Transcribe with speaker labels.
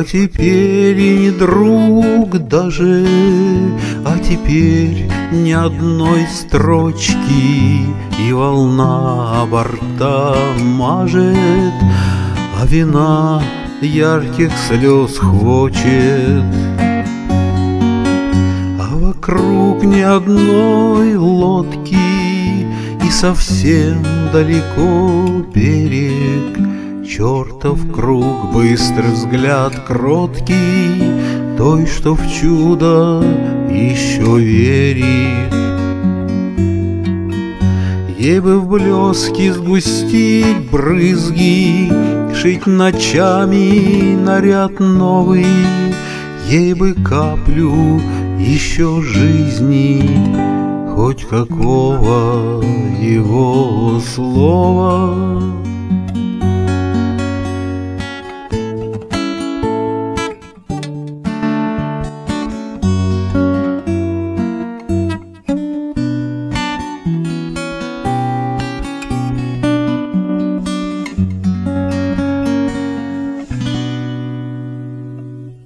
Speaker 1: теперь и не друг даже, а теперь ни одной строчки, и волна борта мажет, а вина ярких слез хочет. А вокруг ни одной лодки, и совсем далеко берег. Чертов круг, быстрый взгляд кроткий той, что в чудо еще верит. Ей бы в блеске сгустить брызги, шить ночами наряд новый, ей бы каплю еще жизни, хоть какого его слова.